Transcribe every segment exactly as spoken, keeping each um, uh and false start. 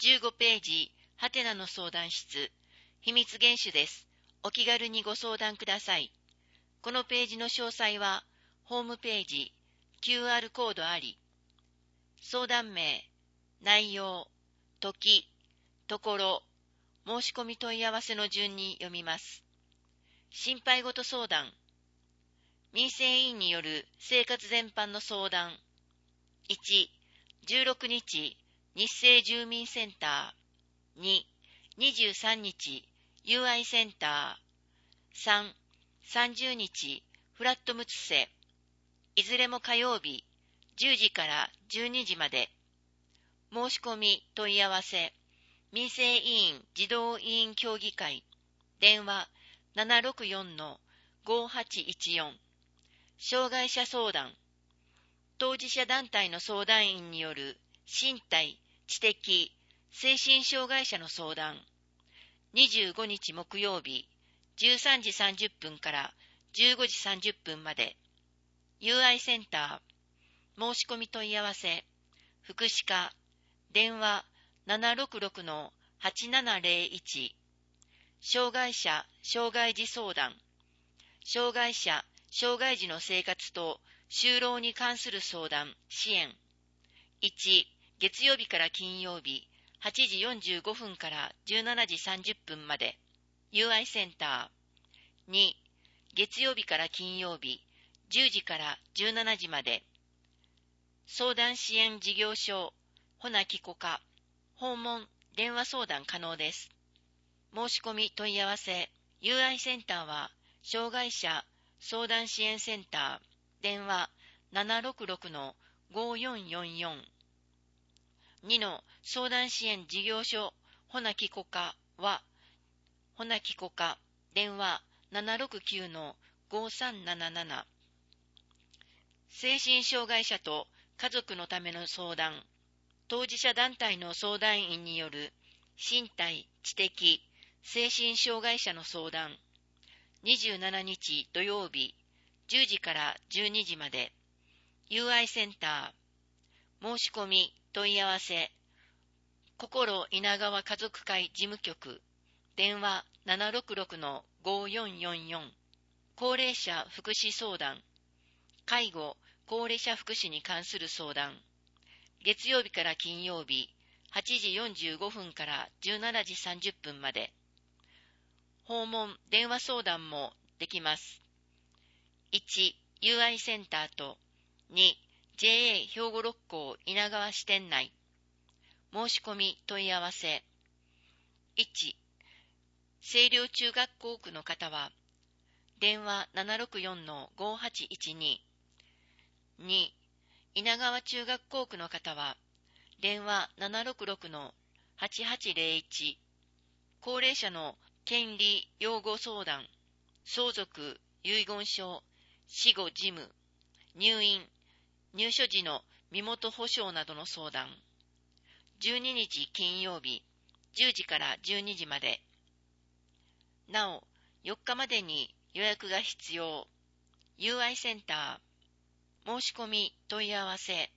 じゅうごページ、ハテナの相談室、秘密厳守です。お気軽にご相談ください。このページの詳細は、ホームページ、キューアール コードあり、相談名、内容、時、ところ、申し込み問い合わせの順に読みます。心配事相談、民生委員による生活全般の相談。いち、じゅうろくにち、日生住民センター。に、にじゅうさんにち、友愛センター。さん、さんじゅうにち、フラットムツセ。いずれも火曜日、じゅうじからじゅうにじまで。申し込み問い合わせ、民生委員児童委員協議会。電話 ななろくよんのごはちいちよん。障害者相談。当事者団体の相談員による身体、知的、精神障害者の相談。にじゅうごにち木曜日、じゅうさんじさんじゅっぷんからじゅうごじさんじゅっぷんまで。友愛センター。申し込み問い合わせ。福祉課。電話 ななろくろくのはちななぜろいち。障害者、障害児相談。障害者、障害児の生活と就労に関する相談、支援。いち、月曜日から金曜日、はちじよんじゅうごふんからじゅうしちじさんじゅっぷんまで。友愛センター。に、月曜日から金曜日、じゅうじからじゅうしちじまで。相談支援事業所、ほなきこか。訪問、電話相談可能です。申し込み問い合わせ。友愛センターは、障害者相談支援センター。電話 ななろくろくのごよんよんよん。にの相談支援事業所ほなきこかは、ほなきこか。電話 ななろくきゅうのごさんなななな。精神障害者と家族のための相談。当事者団体の相談員による身体、知的、精神障害者の相談。にじゅうしちにち土曜日、じゅうじからじゅうにじまで。友愛センター。申し込み、問い合わせ。心稲川家族会事務局。電話 ななろくろくのごよんよんよん。高齢者福祉相談。介護、高齢者福祉に関する相談。月曜日から金曜日、はちじよんじゅうごふんからじゅうしちじさんじゅっぷんまで。訪問、電話相談もできます。いち、友愛センターと、に、ジェーエー 兵庫六甲稲川支店内。申し込み問い合わせ。いち、清涼中学校区の方は、電話 ななろくよんのごはちいちに。に、稲川中学校区の方は、電話 ななろくろくのはちはちぜろいち。高齢者の権利擁護相談、相続、遺言書、死後事務、入院、入所時の身元保証などの相談。じゅうににち金曜日、じゅうじからじゅうにじまで。なお、よっかまでに予約が必要。友愛センター。申し込み問い合わせ。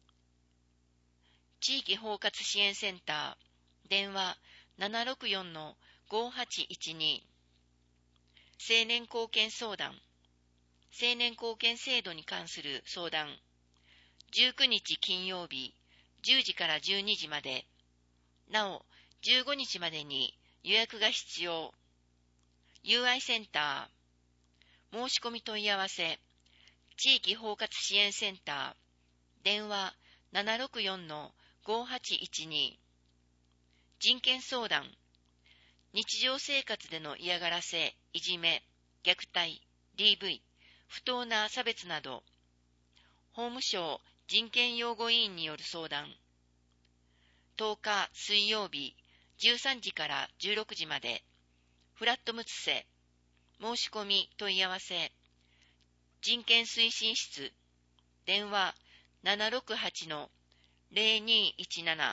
地域包括支援センター。電話 ななろくよんのごはちいちに。青年貢献相談。青年貢献制度に関する相談。じゅうくにち金曜日、じゅうじからじゅうにじまで。なお、じゅうごにちまでに予約が必要。友愛センター。申し込み問い合わせ。地域包括支援センター。電話 ななろくよんのごはちいちに。人権相談。日常生活での嫌がらせ、いじめ、虐待、ディーブイ、不当な差別など。法務省人権擁護委員による相談。とおか水曜日、じゅうさんじからじゅうろくじまで。フラットムツセ。申し込み問い合わせ。人権推進室。電話 ななろくはちのぜろにいちなな。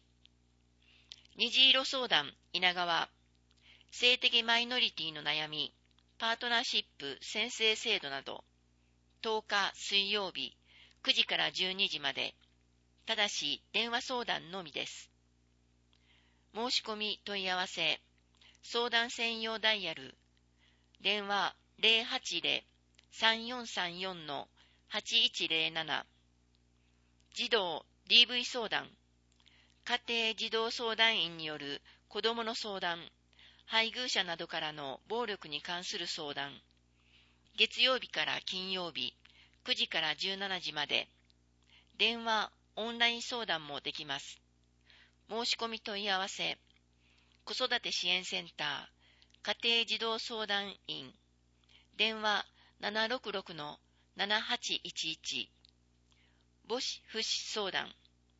虹色相談稲川。性的マイノリティの悩み、パートナーシップ宣誓制度など。とおか水曜日、くじからじゅうにじまで。ただし電話相談のみです。 申し込み問い合わせ、相談専用ダイヤル、電話 ゼロはちゼロ さんよんさんよん はちいちゼロなな、児童 ディーブイ 相談、家庭児童相談員による子どもの相談、配偶者などからの暴力に関する相談、月曜日から金曜日、くじからじゅうしちじまで、電話、オンライン相談もできます。申し込み問い合わせ、子育て支援センター、家庭児童相談員、電話 ななろくろく ななはちいちいち、母子福祉相談、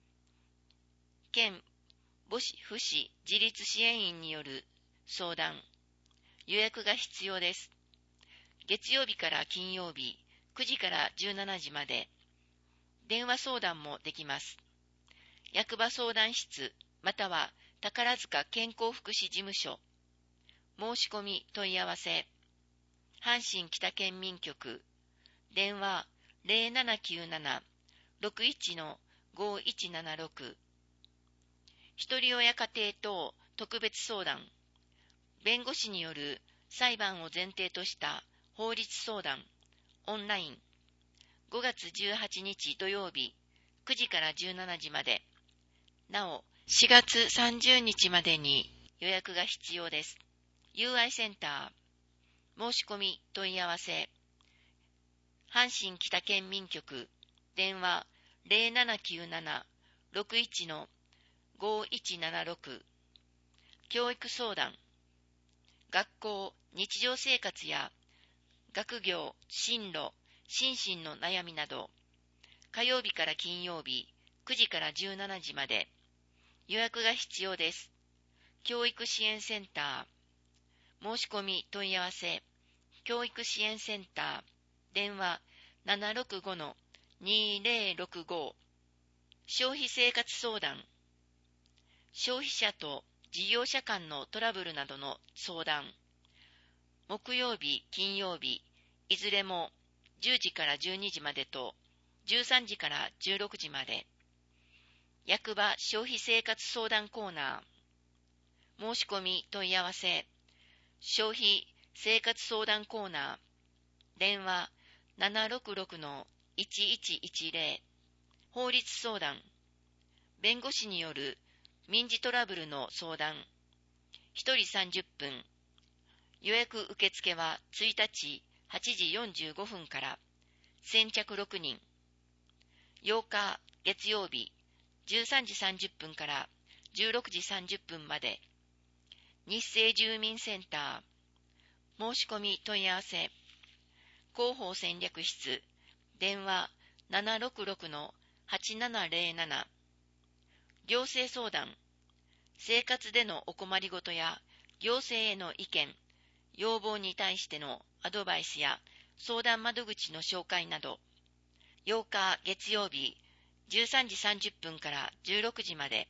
県母子福祉自立支援員による相談、予約が必要です。月曜日から金曜日、くじからじゅうしちじまで、電話相談もできます。役場相談室、または宝塚健康福祉事務所、申し込み問い合わせ、阪神北県民局、電話 ゼロななきゅうなな ろくいち ごいちななろく、ひとり親家庭等特別相談、弁護士による裁判を前提とした法律相談、オンライン、ごがつじゅうはちにち土曜日、くじからじゅうしちじまで、なお、しがつさんじゅうにちまでに予約が必要です。友愛センター、申し込み問い合わせ、阪神北県民局、電話 ゼロななきゅうなな ろくいち ごいちななろく、教育相談、学校、日常生活や学業、進路、心身の悩みなど、火曜日から金曜日、くじからじゅうしちじまで、予約が必要です。教育支援センター、申し込み問い合わせ、教育支援センター、電話 ななろくご にゼロろくご、消費生活相談、消費者と事業者間のトラブルなどの相談、木曜日、金曜日、いずれもじゅうじからじゅうにじまでとじゅうさんじからじゅうろくじまで、役場消費生活相談コーナー、申し込み問い合わせ、消費生活相談コーナー、電話 ななろくろく いちいちいちゼロ、法律相談、弁護士による民事トラブルの相談、ひとりさんじゅっぷん、予約受付はついたちはちじよんじゅうごふんから、先着ろくにん、ようか月曜日じゅうさんじさんじゅっぷんからじゅうろくじさんじゅっぷんまで、日生住民センター、申し込み問い合わせ、広報戦略室、電話 ななろくろく はちななゼロなな、行政相談、生活でのお困りごとや行政への意見、要望に対してのアドバイスや相談窓口の紹介など、ようか月曜日じゅうさんじさんじゅっぷんからじゅうろくじまで、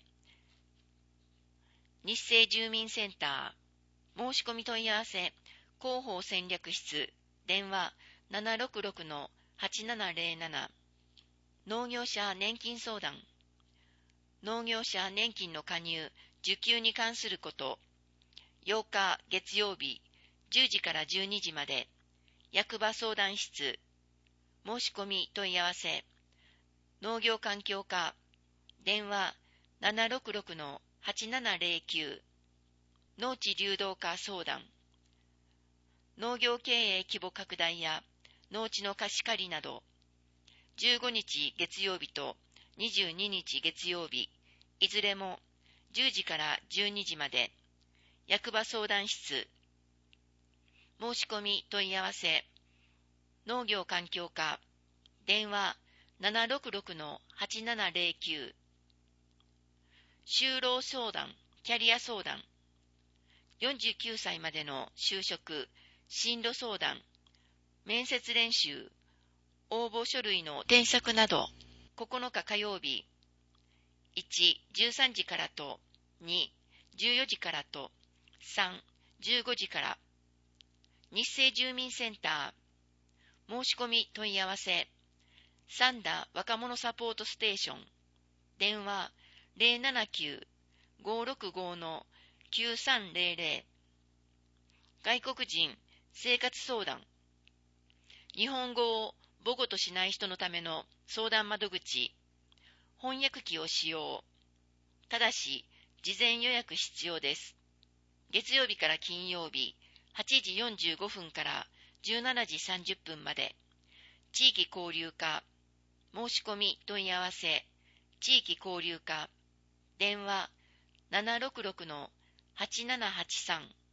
日生住民センター、申し込み問い合わせ、広報戦略室、電話 ななろくろく はちななゼロなな、農業者年金相談、農業者年金の加入、受給に関すること、ようか月曜日じゅうじからじゅうにじまで、役場相談室、申し込み問い合わせ、農業環境課、電話 ななろくろく はちななゼロきゅう、農地流動化相談、農業経営規模拡大や農地の貸し借りなど、じゅうごにち月曜日とにじゅうににち月曜日、いずれもじゅうじからじゅうにじまで、役場相談室、申し込み問い合わせ、農業環境課、電話 ななろくろく はちななゼロきゅう、就労相談、キャリア相談、よんじゅうきゅうさいまでの就職、進路相談、面接練習、応募書類の添削など、ここのか火曜日、いち、じゅうさんじからと、に、じゅうよじからと、さん、じゅうごじから、日生住民センター、申し込み問い合わせ、三田若者サポートステーション、電話 ゼロななきゅうごろくごのきゅうさんぜろぜろ。外国人生活相談。日本語を母語としない人のための相談窓口。翻訳機を使用。ただし、事前予約必要です。月曜日から金曜日、はちじよんじゅうごふんからじゅうしちじさんじゅっぷんまで。地域交流課。申し込み問い合わせ。地域交流課。電話ななろくろくのはちななはちさん。